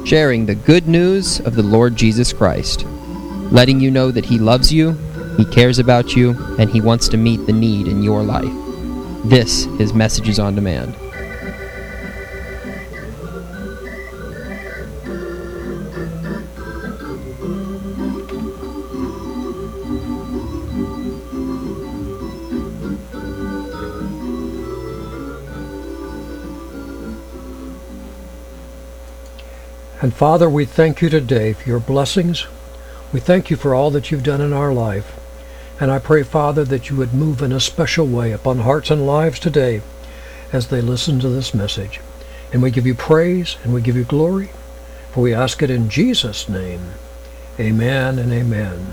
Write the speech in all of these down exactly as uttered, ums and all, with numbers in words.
sharing the good news of the Lord Jesus Christ, letting you know that He loves you, He cares about you, and He wants to meet the need in your life. This is Messages on Demand. And Father, we thank you today for your blessings. We thank you for all that you've done in our life. And I pray, Father, that you would move in a special way upon hearts and lives today as they listen to this message. And we give you praise and we give you glory, for we ask it in Jesus' name. Amen and amen.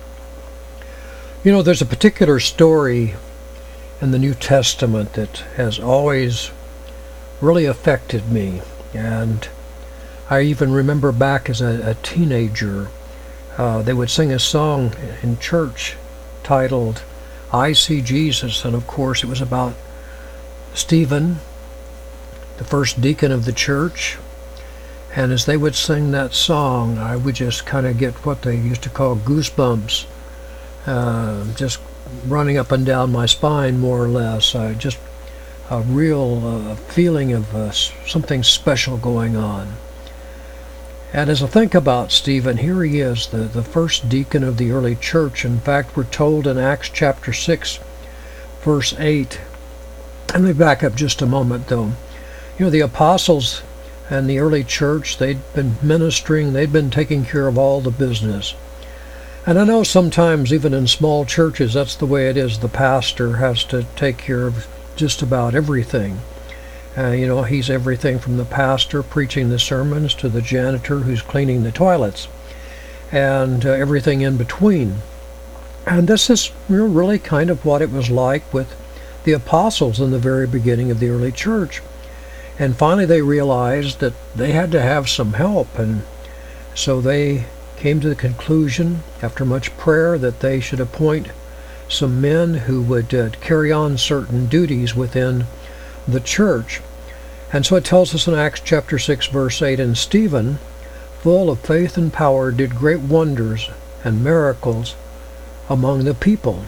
You know, there's a particular story in the New Testament that has always really affected me. And I even remember back as a, a teenager, uh, they would sing a song in church titled, I See Jesus, and of course it was about Stephen, the first deacon of the church. And as they would sing that song, I would just kind of get what they used to call goosebumps, uh, just running up and down my spine more or less. I just a real uh, feeling of uh, something special going on. And as I think about Stephen, here he is, the, the first deacon of the early church. In fact, we're told in Acts chapter six, verse eight. Let me back up just a moment, though. You know, the apostles and the early church, they'd been ministering, they'd been taking care of all the business. And I know sometimes, even in small churches, that's the way it is. The pastor has to take care of just about everything. Uh, you know, he's everything from the pastor preaching the sermons to the janitor who's cleaning the toilets and uh, everything in between. And this is you know, really kind of what it was like with the apostles in the very beginning of the early church. And finally they realized that they had to have some help, and so they came to the conclusion, after much prayer, that they should appoint some men who would uh, carry on certain duties within the church. And so it tells us in Acts chapter six, verse eight, and Stephen, full of faith and power, did great wonders and miracles among the people.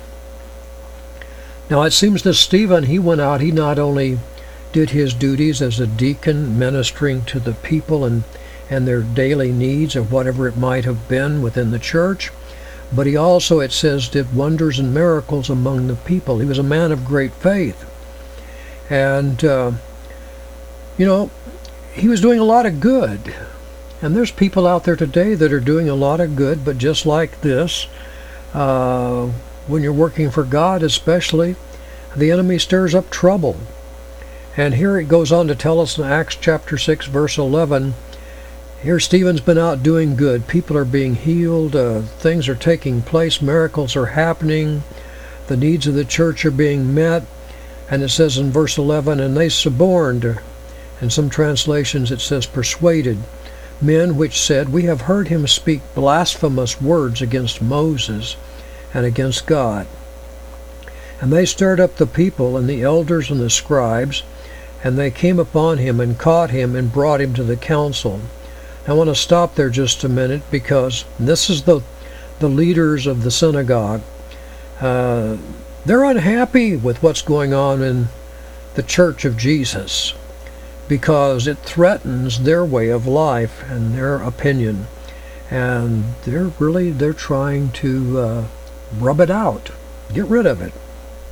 Now it seems that Stephen, he went out, he not only did his duties as a deacon, ministering to the people and, and their daily needs or whatever it might have been within the church, but he also, it says, did wonders and miracles among the people. He was a man of great faith. And, uh, you know, he was doing a lot of good. And there's people out there today that are doing a lot of good, but just like this, uh, when you're working for God especially, the enemy stirs up trouble. And here it goes on to tell us in Acts chapter six, verse eleven, here Stephen's been out doing good. People are being healed, uh, things are taking place, miracles are happening, the needs of the church are being met. And it says in verse eleven, and they suborned, in some translations it says persuaded, men which said, we have heard him speak blasphemous words against Moses and against God. And they stirred up the people and the elders and the scribes, and they came upon him and caught him and brought him to the council. I want to stop there just a minute, because this is the, the leaders of the synagogue. Uh, They're unhappy with what's going on in the Church of Jesus because it threatens their way of life and their opinion. And they're really, they're trying to uh, rub it out, get rid of it.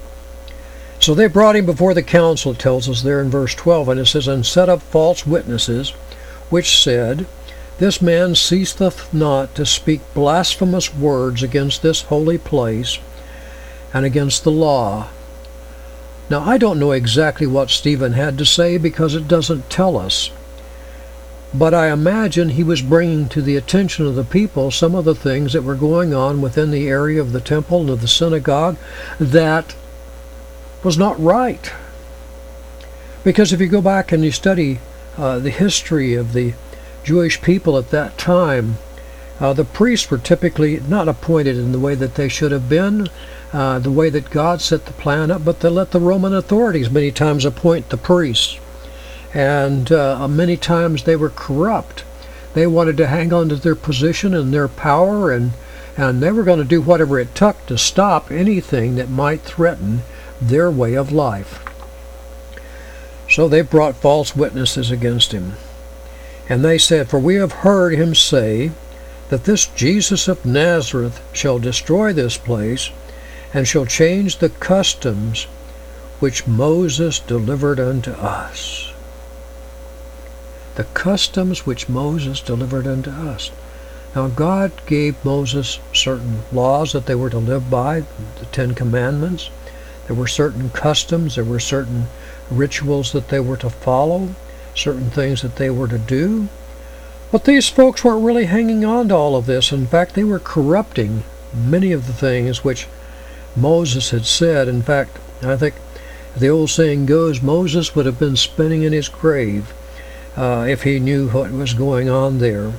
So they brought him before the council, it tells us there in verse twelve, and it says, and set up false witnesses, which said, this man ceaseth not to speak blasphemous words against this holy place and against the law. Now, I don't know exactly what Stephen had to say because it doesn't tell us. But I imagine he was bringing to the attention of the people some of the things that were going on within the area of the temple and of the synagogue that was not right. Because if you go back and you study uh, the history of the Jewish people at that time, uh, the priests were typically not appointed in the way that they should have been, uh, the way that God set the plan up, but they let the Roman authorities many times appoint the priests. And uh, many times they were corrupt. They wanted to hang on to their position and their power, and, and they were going to do whatever it took to stop anything that might threaten their way of life. So they brought false witnesses against him. And they said, "For we have heard him say that this Jesus of Nazareth shall destroy this place, and shall change the customs which Moses delivered unto us." The customs which Moses delivered unto us. Now God gave Moses certain laws that they were to live by, the Ten Commandments. There were certain customs, there were certain rituals that they were to follow, certain things that they were to do. But these folks weren't really hanging on to all of this. In fact, they were corrupting many of the things which Moses had said. In fact, I think the old saying goes, Moses would have been spinning in his grave uh, if he knew what was going on there.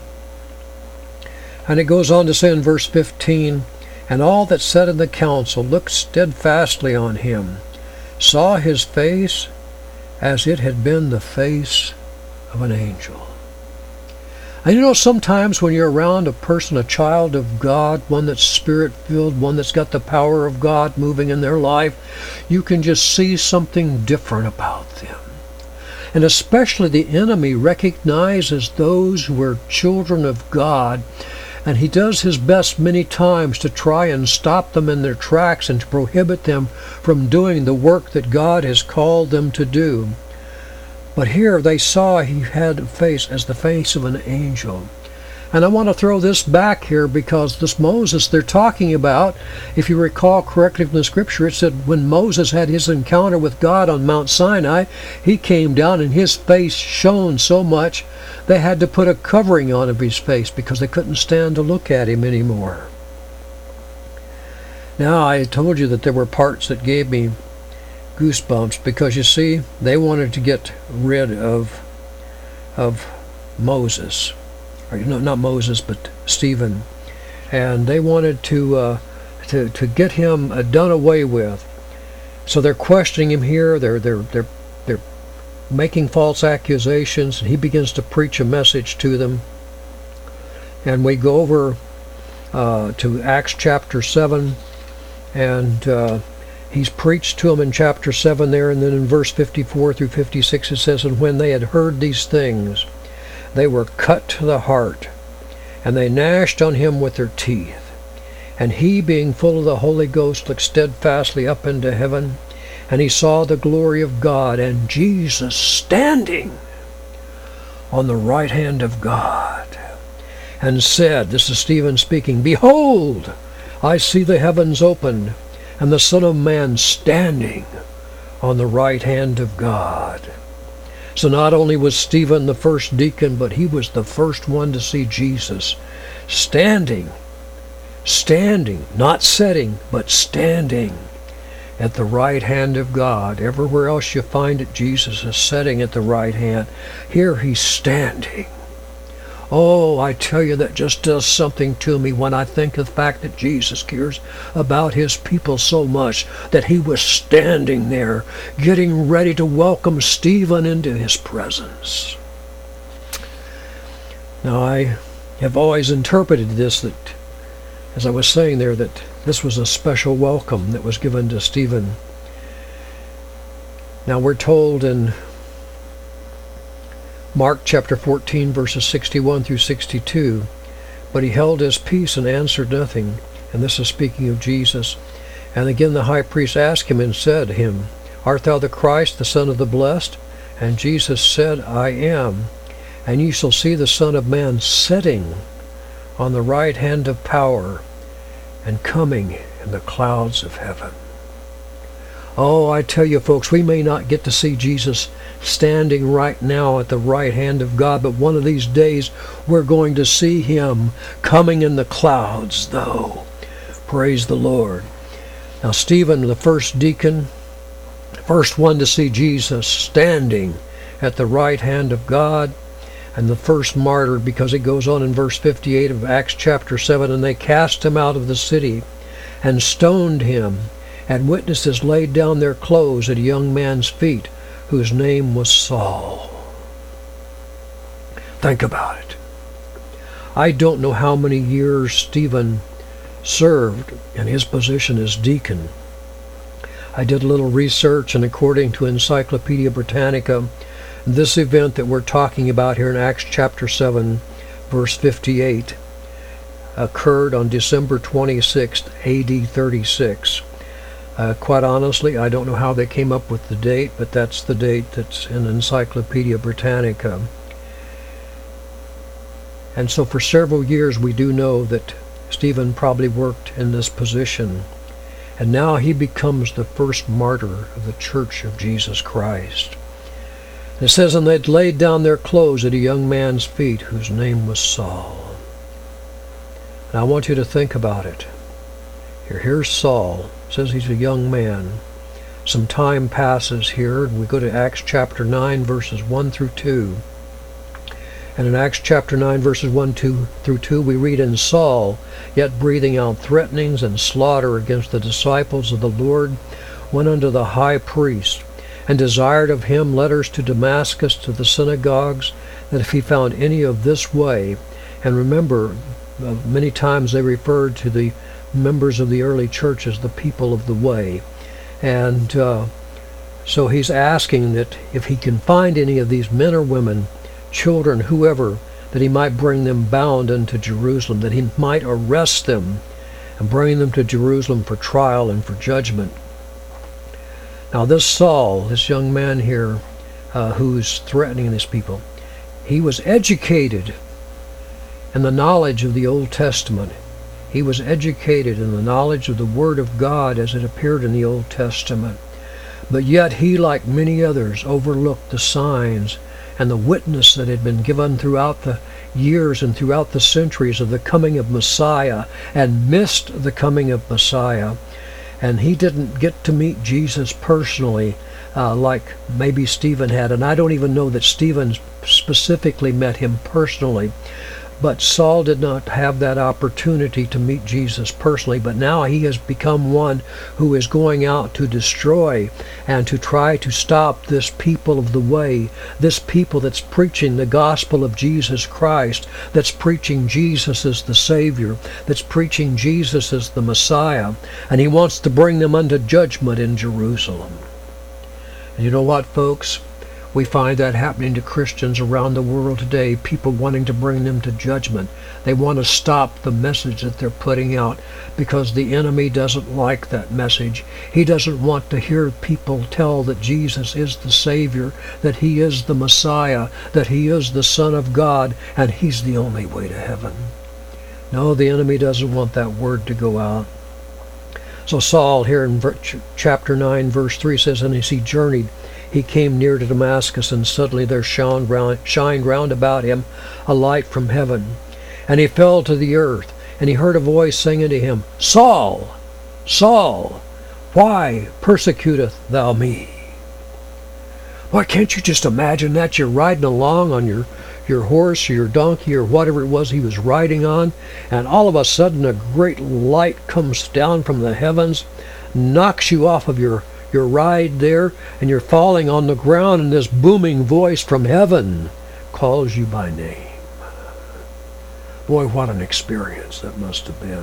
And it goes on to say in verse fifteen, "And all that sat in the council looked steadfastly on him, saw his face as it had been the face of an angel." And you know, sometimes when you're around a person, a child of God, one that's spirit-filled, one that's got the power of God moving in their life, you can just see something different about them. And especially the enemy recognizes those who are children of God, and he does his best many times to try and stop them in their tracks and to prohibit them from doing the work that God has called them to do. But here they saw he had a face as the face of an angel. And I want to throw this back here, because this Moses they're talking about, if you recall correctly from the scripture, it said when Moses had his encounter with God on Mount Sinai, he came down and his face shone so much they had to put a covering on of his face because they couldn't stand to look at him anymore. Now, I told you that there were parts that gave me goosebumps, because you see, they wanted to get rid of of Moses, or no, not Moses, but Stephen, and they wanted to uh, to to get him uh, done away with. So they're questioning him here. They're they're they're they're making false accusations, and he begins to preach a message to them. And we go over uh, to Acts chapter seven, and uh, he's preached to them in chapter seven there, and then in verse fifty-four through fifty-six it says, "And when they had heard these things, they were cut to the heart, and they gnashed on him with their teeth. And he, being full of the Holy Ghost, looked steadfastly up into heaven, and he saw the glory of God, and Jesus standing on the right hand of God, and said," this is Stephen speaking, "Behold, I see the heavens opened, and the Son of Man standing on the right hand of God." So not only was Stephen the first deacon, but he was the first one to see Jesus standing, standing, not sitting, but standing at the right hand of God. Everywhere else you find it, Jesus is sitting at the right hand. Here he's standing. Oh, I tell you, that just does something to me when I think of the fact that Jesus cares about his people so much that he was standing there getting ready to welcome Stephen into his presence. Now, I have always interpreted this, that, as I was saying there, that this was a special welcome that was given to Stephen. Now, we're told in Mark chapter fourteen, verses sixty-one through sixty-two, "But he held his peace and answered nothing." And this is speaking of Jesus. "And again the high priest asked him and said to him, Art thou the Christ, the Son of the Blessed? And Jesus said, I am. And ye shall see the Son of Man sitting on the right hand of power, and coming in the clouds of heaven." Oh, I tell you folks, we may not get to see Jesus standing right now at the right hand of God, but one of these days we're going to see him coming in the clouds, though. Praise the Lord. Now, Stephen, the first deacon, first one to see Jesus standing at the right hand of God, and the first martyr, because it goes on in verse fifty-eight of Acts chapter seven, "And they cast him out of the city, and stoned him, and witnesses laid down their clothes at a young man's feet, whose name was Saul." Think about it. I don't know how many years Stephen served in his position as deacon. I did a little research, and according to Encyclopedia Britannica, this event that we're talking about here in Acts chapter seven, verse fifty-eight, occurred on December twenty-sixth, A D thirty-six. Uh, quite honestly, I don't know how they came up with the date, but that's the date that's in Encyclopedia Britannica. And so for several years we do know that Stephen probably worked in this position. And now he becomes the first martyr of the Church of Jesus Christ. It says, and they'd laid down their clothes at a young man's feet, whose name was Saul. And I want you to think about it. Here, here's Saul. It says he's a young man. Some time passes here, and we go to Acts chapter nine, verses one through two. And in Acts chapter nine, verses one two through two, we read, and Saul, yet breathing out threatenings and slaughter against the disciples of the Lord, went unto the high priest, and desired of him letters to Damascus to the synagogues, that if he found any of this way, and remember, uh, many times they referred to the members of the early church as the people of the way. And uh, so he's asking that if he can find any of these men or women, children, whoever, that he might bring them bound unto Jerusalem, that he might arrest them and bring them to Jerusalem for trial and for judgment. Now this Saul, this young man here, uh, who's threatening these people, he was educated in the knowledge of the Old Testament. He was educated in the knowledge of the Word of God as it appeared in the Old Testament. But yet he, like many others, overlooked the signs and the witness that had been given throughout the years and throughout the centuries of the coming of Messiah, and missed the coming of Messiah. And he didn't get to meet Jesus personally uh, like maybe Stephen had. And I don't even know that Stephen specifically met him personally. But Saul did not have that opportunity to meet Jesus personally, but now he has become one who is going out to destroy and to try to stop this people of the way, this people that's preaching the gospel of Jesus Christ, that's preaching Jesus as the Savior, that's preaching Jesus as the Messiah, and he wants to bring them unto judgment in Jerusalem. And you know what, folks? We find that happening to Christians around the world today, people wanting to bring them to judgment. They want to stop the message that they're putting out because the enemy doesn't like that message. He doesn't want to hear people tell that Jesus is the Savior, that he is the Messiah, that he is the Son of God, and he's the only way to heaven. No, the enemy doesn't want that word to go out. So Saul here in chapter nine, verse three says, and as he journeyed, he came near to Damascus, and suddenly there shone round, shined round about him a light from heaven. And he fell to the earth, and he heard a voice saying unto him, Saul, Saul, why persecutest thou me? Why, can't you just imagine that? You're riding along on your, your horse or your donkey or whatever it was he was riding on, and all of a sudden a great light comes down from the heavens, knocks you off of your your ride there, and you're falling on the ground, and this booming voice from heaven calls you by name. Boy, what an experience that must have been.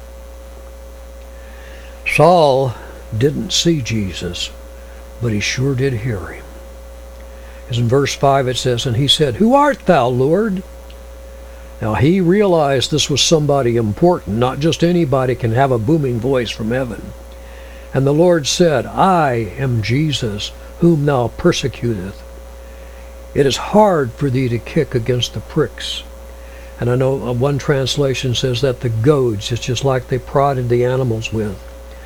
Saul didn't see Jesus, but he sure did hear him. As in verse five it says, and he said, Who art thou, Lord? Now he realized this was somebody important. Not just anybody can have a booming voice from heaven. And the Lord said, I am Jesus, whom thou persecutest. It is hard for thee to kick against the pricks. And I know one translation says that the goads, it's just like they prodded the animals with.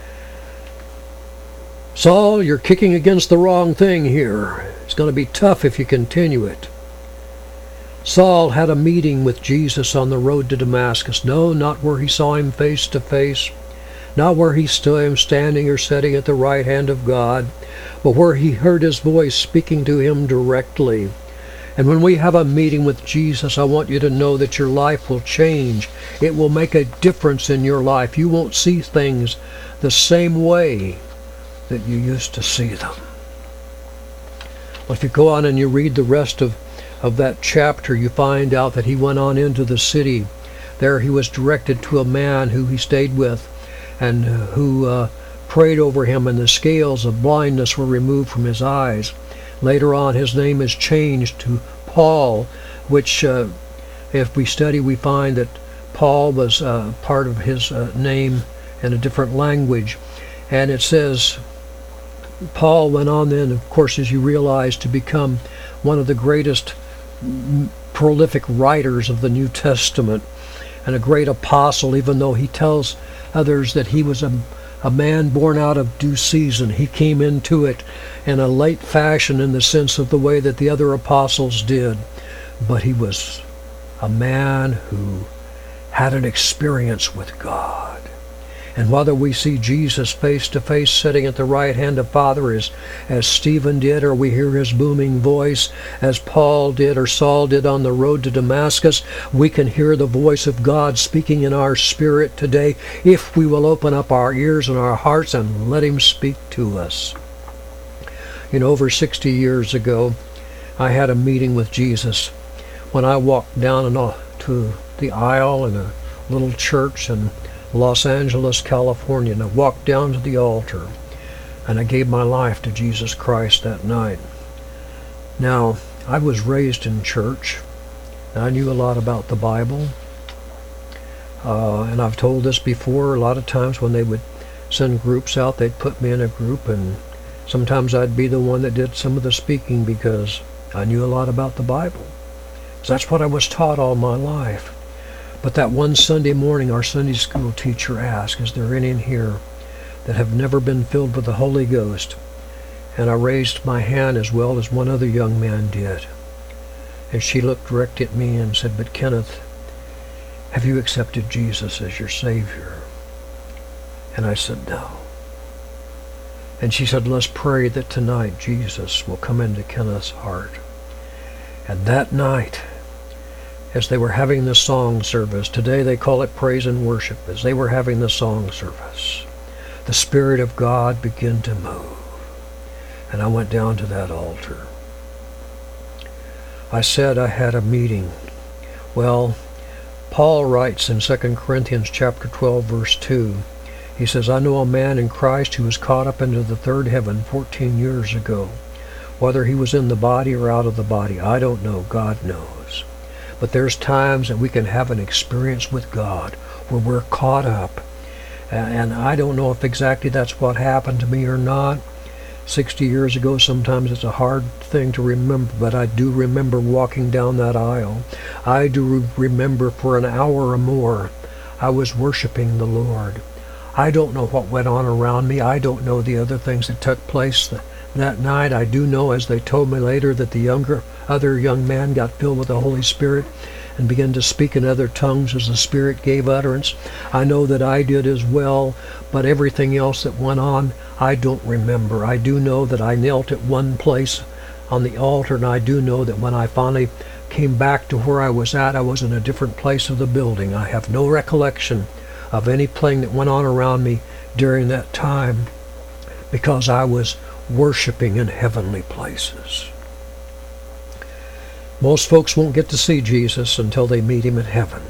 Saul, you're kicking against the wrong thing here. It's going to be tough if you continue it. Saul had a meeting with Jesus on the road to Damascus. No, not where he saw him face to face. Not where he saw him standing or sitting at the right hand of God, but where he heard his voice speaking to him directly. And when we have a meeting with Jesus, I want you to know that your life will change. It will make a difference in your life. You won't see things the same way that you used to see them. Well, if you go on and you read the rest of of that chapter, you find out that he went on into the city. There he was directed to a man who he stayed with and who uh, prayed over him, and the scales of blindness were removed from his eyes. Later on, his name is changed to Paul, which uh, if we study, we find that Paul was uh, part of his uh, name in a different language. And it says, Paul went on then, of course, as you realize, to become one of the greatest prolific writers of the New Testament and a great apostle, even though he tells others that he was a, a man born out of due season. He came into it in a late fashion in the sense of the way that the other apostles did. But he was a man who had an experience with God. And whether we see Jesus face to face sitting at the right hand of Father as, as Stephen did, or we hear his booming voice as Paul did or Saul did on the road to Damascus, we can hear the voice of God speaking in our spirit today if we will open up our ears and our hearts and let him speak to us. You know, over sixty years ago, I had a meeting with Jesus when I walked down to the aisle in a little church in Los Angeles, California, and I walked down to the altar and I gave my life to Jesus Christ that night. Now, I was raised in church. I knew a lot about the Bible. Uh, and I've told this before, a lot of times when they would send groups out, they'd put me in a group, and sometimes I'd be the one that did some of the speaking because I knew a lot about the Bible. So that's what I was taught all my life. But that one Sunday morning, our Sunday school teacher asked, is there any in here that have never been filled with the Holy Ghost? And I raised my hand as well as one other young man did. And she looked direct at me and said, but Kenneth, have you accepted Jesus as your Savior? And I said, no. And she said, let's pray that tonight Jesus will come into Kenneth's heart. And that night, as they were having the song service, today they call it praise and worship, as they were having the song service, the Spirit of God began to move. And I went down to that altar. I said I had a meeting. Well, Paul writes in Second Corinthians chapter twelve, verse two, he says, I know a man in Christ who was caught up into the third heaven fourteen years ago. Whether he was in the body or out of the body, I don't know. God knows. But there's times that we can have an experience with God where we're caught up. And I don't know if exactly that's what happened to me or not. Sixty years ago, sometimes it's a hard thing to remember, but I do remember walking down that aisle. I do re- remember for an hour or more, I was worshiping the Lord. I don't know what went on around me. I don't know the other things that took place th- that night. I do know, as they told me later, that the younger other young man got filled with the Holy Spirit and began to speak in other tongues as the Spirit gave utterance. I know that I did as well, but everything else that went on, I don't remember. I do know that I knelt at one place on the altar, and I do know that when I finally came back to where I was at, I was in a different place of the building. I have no recollection of anything that went on around me during that time because I was worshiping in heavenly places. Most folks won't get to see Jesus until they meet him in heaven.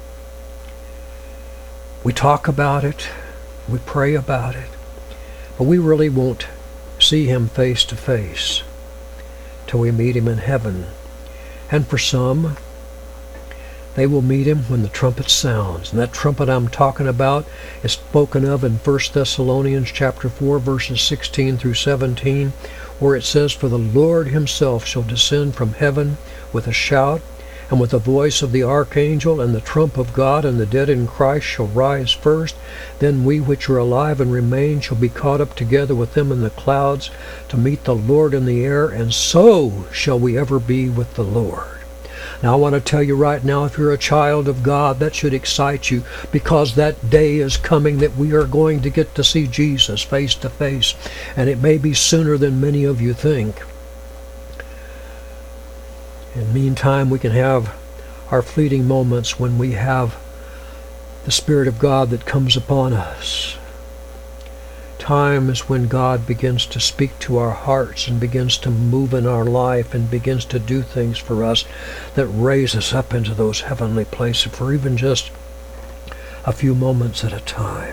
We talk about it, we pray about it, but we really won't see him face to face till we meet him in heaven. And for some, they will meet him when the trumpet sounds. And that trumpet I'm talking about is spoken of in First Thessalonians chapter four, verses sixteen through seventeen, where it says, for the Lord himself shall descend from heaven with a shout, and with the voice of the archangel, and the trump of God, and the dead in Christ shall rise first. Then we which are alive and remain shall be caught up together with them in the clouds to meet the Lord in the air, and so shall we ever be with the Lord. Now I want to tell you right now, if you're a child of God, that should excite you, because that day is coming that we are going to get to see Jesus face to face, and it may be sooner than many of you think. In the meantime, we can have our fleeting moments when we have the Spirit of God that comes upon us. times when God begins to speak to our hearts and begins to move in our life and begins to do things for us that raise us up into those heavenly places for even just a few moments at a time.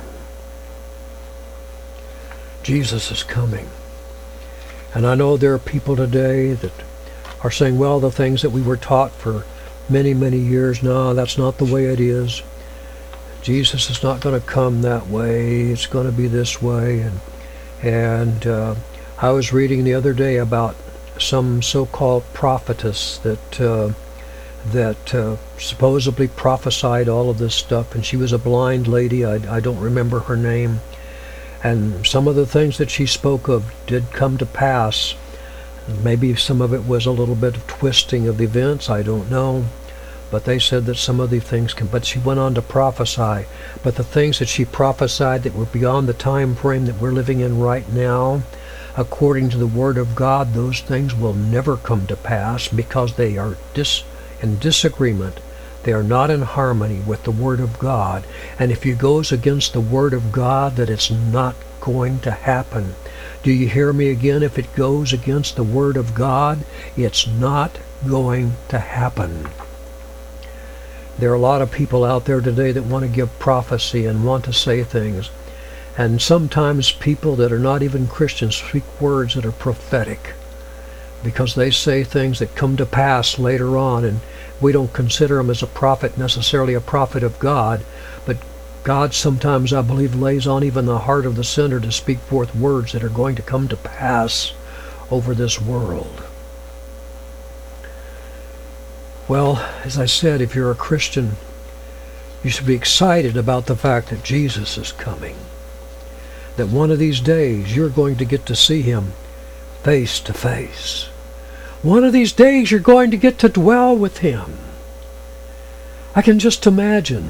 Jesus is coming. And I know there are people today that are saying, well, the things that we were taught for many, many years, no, that's not the way it is. Jesus is not going to come that way. It's going to be this way. And and uh, I was reading the other day about some so-called prophetess that uh, that uh, supposedly prophesied all of this stuff, and she was a blind lady. I, I don't remember her name. And some of the things that she spoke of did come to pass. Maybe some of it was a little bit of twisting of events. I don't know. But they said that some of the things can, but she went on to prophesy. But the things that she prophesied that were beyond the time frame that we're living in right now, according to the Word of God, those things will never come to pass because they are dis, in disagreement. They are not in harmony with the Word of God. And if it goes against the Word of God, that it's not going to happen. Do you hear me again? If it goes against the Word of God, it's not going to happen. There are a lot of people out there today that want to give prophecy and want to say things. And sometimes people that are not even Christians speak words that are prophetic because they say things that come to pass later on, and we don't consider them as a prophet, necessarily a prophet of God, but God sometimes, I believe, lays on even the heart of the sinner to speak forth words that are going to come to pass over this world. Well, as I said, if you're a Christian, you should be excited about the fact that Jesus is coming. That one of these days you're going to get to see Him face to face. One of these days you're going to get to dwell with Him. I can just imagine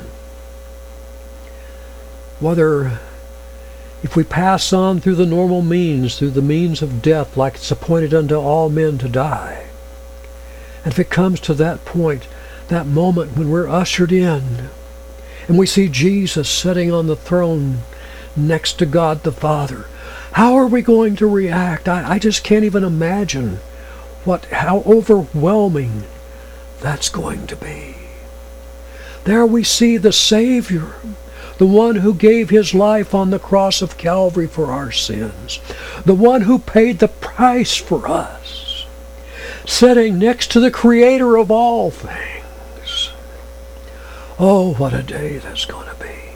whether if we pass on through the normal means, through the means of death, like it's appointed unto all men to die, and if it comes to that point, that moment when we're ushered in, and we see Jesus sitting on the throne next to God the Father, how are we going to react? I, I just can't even imagine what, how overwhelming that's going to be. There we see the Savior, the one who gave His life on the cross of Calvary for our sins, the one who paid the price for us, sitting next to the Creator of all things. Oh, what a day that's going to be.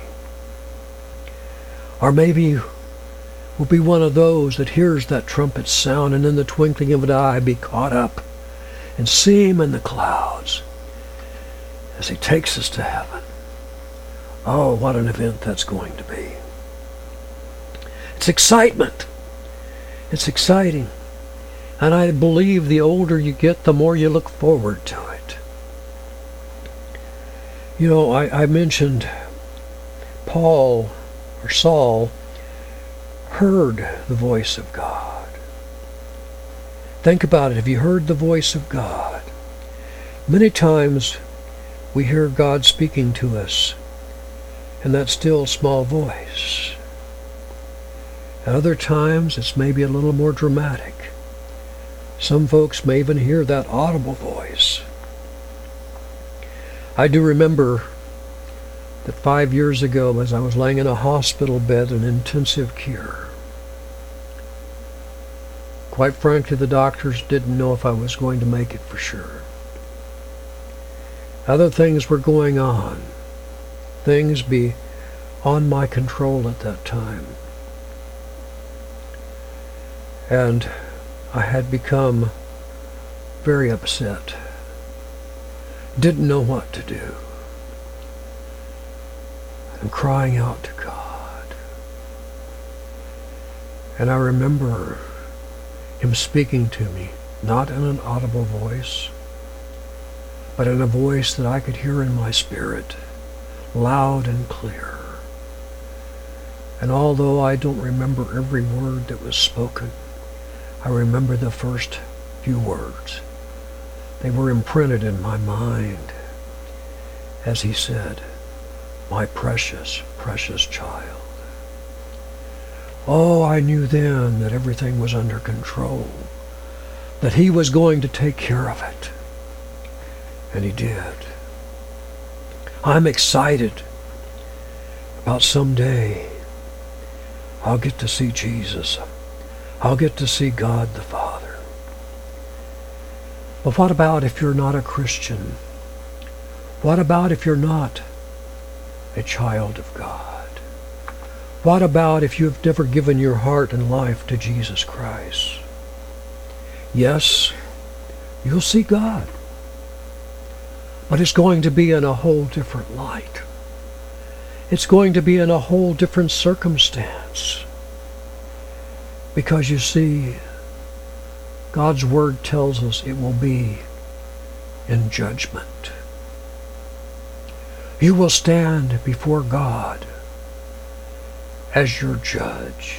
Or maybe we'll be one of those that hears that trumpet sound and in the twinkling of an eye be caught up and see Him in the clouds as He takes us to heaven. Oh, what an event that's going to be. It's excitement. It's exciting. And I believe the older you get, the more you look forward to it. You know, I, I mentioned Paul, or Saul, heard the voice of God. Think about it. Have you heard the voice of God? Many times we hear God speaking to us in that still small voice. At other times it's maybe a little more dramatic. Some folks may even hear that audible voice. I do remember that five years ago, as I was laying in a hospital bed in intensive care, quite frankly, the doctors didn't know if I was going to make it for sure. Other things were going on. Things beyond my control at that time. And I had become very upset. Didn't know what to do. And crying out to God. And I remember Him speaking to me, not in an audible voice, but in a voice that I could hear in my spirit, loud and clear. And although I don't remember every word that was spoken, I remember the first few words. They were imprinted in my mind as He said, "My precious, precious child." Oh, I knew then that everything was under control, that He was going to take care of it. And He did. I'm excited about someday I'll get to see Jesus. I'll get to see God the Father. But what about if you're not a Christian? What about if you're not a child of God? What about if you've never given your heart and life to Jesus Christ? Yes, you'll see God. But it's going to be in a whole different light. It's going to be in a whole different circumstance. Because you see, God's Word tells us it will be in judgment. You will stand before God as your judge.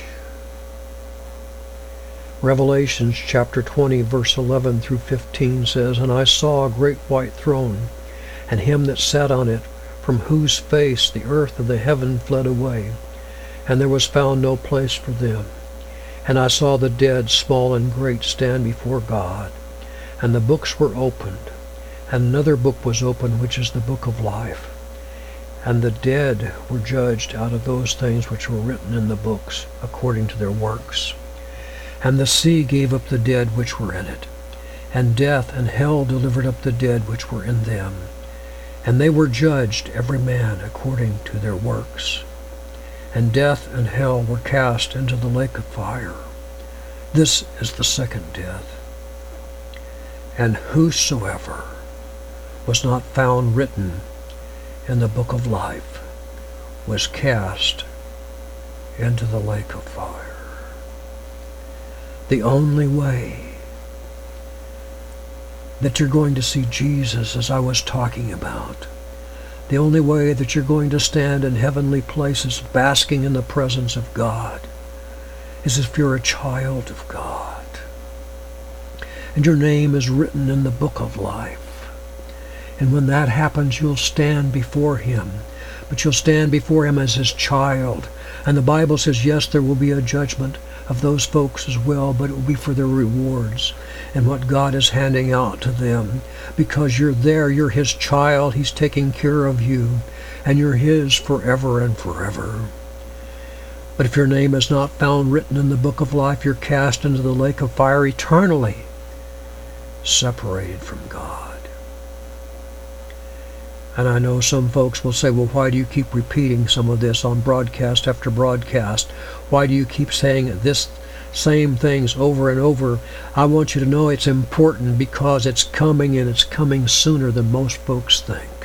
Revelations chapter twenty, verse eleven through fifteen says, "And I saw a great white throne, and him that sat on it, from whose face the earth and the heaven fled away, and there was found no place for them. And I saw the dead, small and great, stand before God, and the books were opened, and another book was opened, which is the book of life. And the dead were judged out of those things which were written in the books, according to their works. And the sea gave up the dead which were in it, and death and hell delivered up the dead which were in them. And they were judged, every man according to their works. And death and hell were cast into the lake of fire. This is the second death. And whosoever was not found written in the book of life was cast into the lake of fire." The only way that you're going to see Jesus, as I was talking about, the only way that you're going to stand in heavenly places basking in the presence of God, is if you're a child of God and your name is written in the book of life. And when that happens, you'll stand before Him, but you'll stand before Him as His child. And the Bible says, yes, there will be a judgment of those folks as well, but it will be for their rewards and what God is handing out to them. Because you're there, you're His child, He's taking care of you, and you're His forever and forever. But if your name is not found written in the book of life, you're cast into the lake of fire eternally, separated from God. And I know some folks will say, well, why do you keep repeating some of this on broadcast after broadcast? Why do you keep saying this same things over and over? I want you to know it's important because it's coming, and it's coming sooner than most folks think.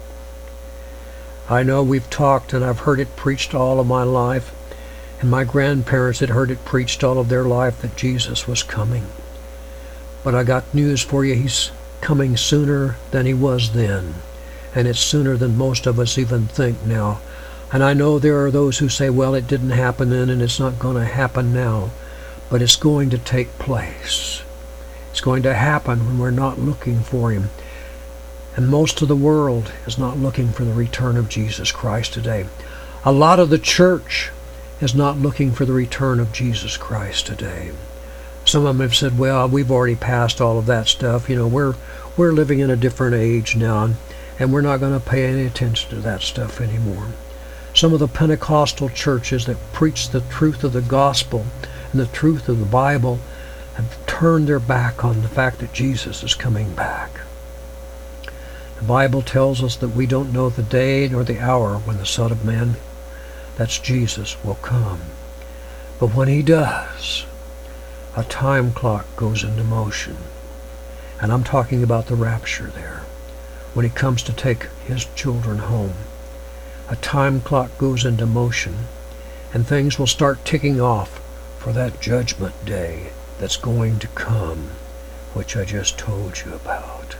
I know we've talked, and I've heard it preached all of my life, and my grandparents had heard it preached all of their life that Jesus was coming. But I got news for you. He's coming sooner than He was then. And it's sooner than most of us even think now. And I know there are those who say, well, it didn't happen then and it's not going to happen now. But it's going to take place. It's going to happen when we're not looking for Him. And most of the world is not looking for the return of Jesus Christ today. A lot of the church is not looking for the return of Jesus Christ today. Some of them have said, well, we've already passed all of that stuff. You know, we're we're living in a different age now. And we're not going to pay any attention to that stuff anymore. Some of the Pentecostal churches that preach the truth of the gospel and the truth of the Bible have turned their back on the fact that Jesus is coming back. The Bible tells us that we don't know the day nor the hour when the Son of Man, that's Jesus, will come. But when He does, a time clock goes into motion. And I'm talking about the rapture there. When He comes to take His children home, a time clock goes into motion, and things will start ticking off for that judgment day that's going to come, which I just told you about.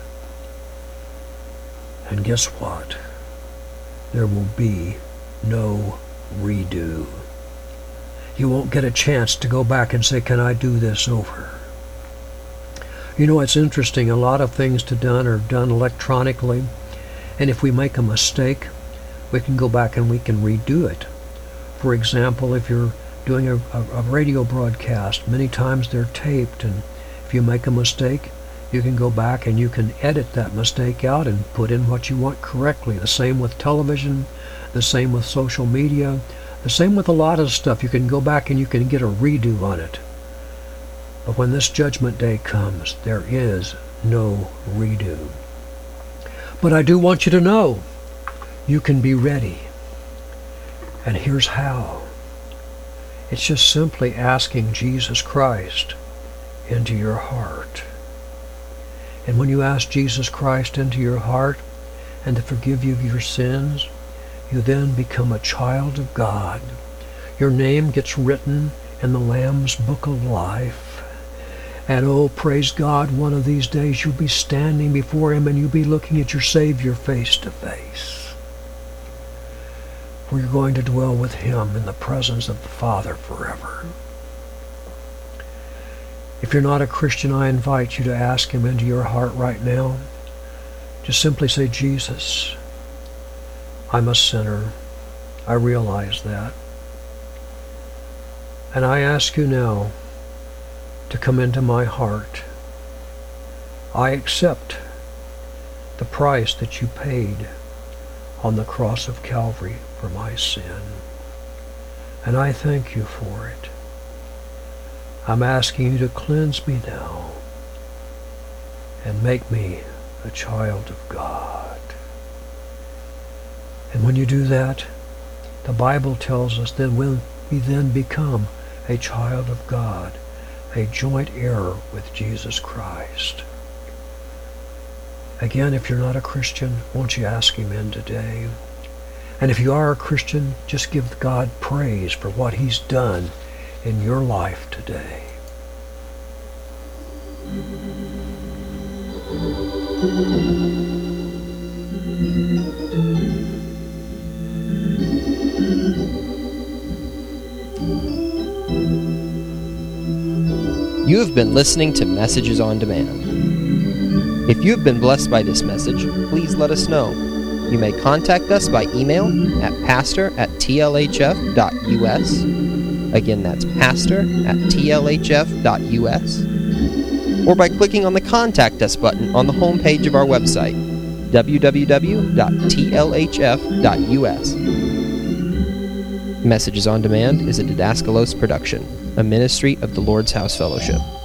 And guess what? There will be no redo. You won't get a chance to go back and say, can I do this over? You know, it's interesting. A lot of things to done are done electronically. And if we make a mistake, we can go back and we can redo it. For example, if you're doing a, a, a radio broadcast. Many times they're taped, and if you make a mistake, you can go back and you can edit that mistake out and put in what you want correctly. The same with television, the same with social media, the same with a lot of stuff. You can go back and you can get a redo on it. But when this judgment day comes, there is no redo. But I do want you to know, you can be ready. And here's how. It's just simply asking Jesus Christ into your heart. And when you ask Jesus Christ into your heart and to forgive you of your sins, you then become a child of God. Your name gets written in the Lamb's Book of Life. And oh, praise God, one of these days you'll be standing before Him and you'll be looking at your Savior face to face. For you're going to dwell with Him in the presence of the Father forever. If you're not a Christian, I invite you to ask Him into your heart right now. Just simply say, Jesus, I'm a sinner. I realize that. And I ask you now to come into my heart. I accept the price that you paid on the cross of Calvary for my sin. And I thank you for it. I'm asking you to cleanse me now and make me a child of God. And when you do that, the Bible tells us that when we then become a child of God, a joint heir with Jesus Christ. Again, if you're not a Christian, won't you ask Him in today? And if you are a Christian, just give God praise for what He's done in your life today. You have been listening to Messages on Demand. If you have been blessed by this message, please let us know. You may contact us by email at pastor at t l h f dot u s. Again, that's pastor at t l h f dot u s. Or by clicking on the Contact Us button on the homepage of our website, w w w dot t l h f dot u s. Messages on Demand is a Didaskalos production, a ministry of the Lord's House Fellowship.